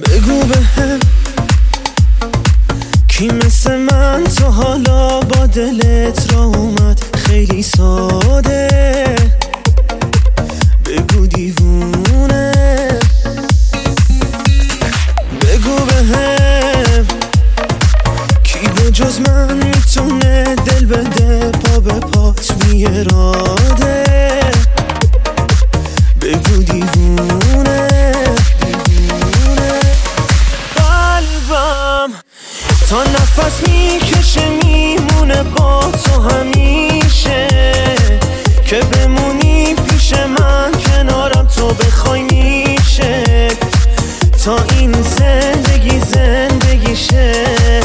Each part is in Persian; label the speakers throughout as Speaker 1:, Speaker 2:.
Speaker 1: بگو بهم کی مثل من تا حالا با دلت را اومد خیلی ساده. بگو دیوونه. بگو بهم کی به جز من میتونه دل بده پا به پات بی اراده. بگو دیوونه. قلبم تا نفس میکشه میمونه با تو همیشه، که بمونی پیش من کنارم تو بخوای میشه، تا این زندگی شه.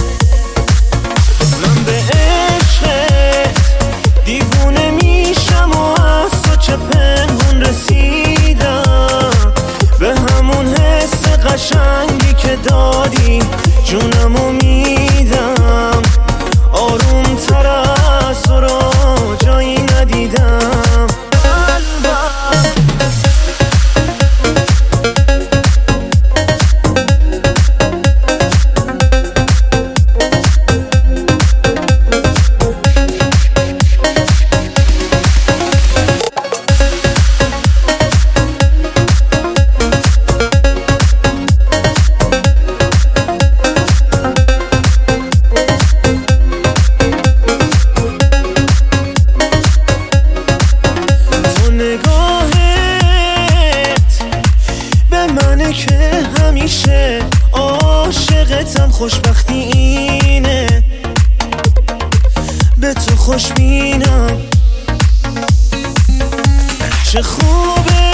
Speaker 1: من به عشقت دیوونه میشم و از تو چه پنهون رسیدم، به همون حس قشنگی که دادی جونمو میدم. آروم تر از تو رو جایی ندیدم. که همیشه عاشقتم، خوشبختی اینه به تو خوشبینم. چه خوبه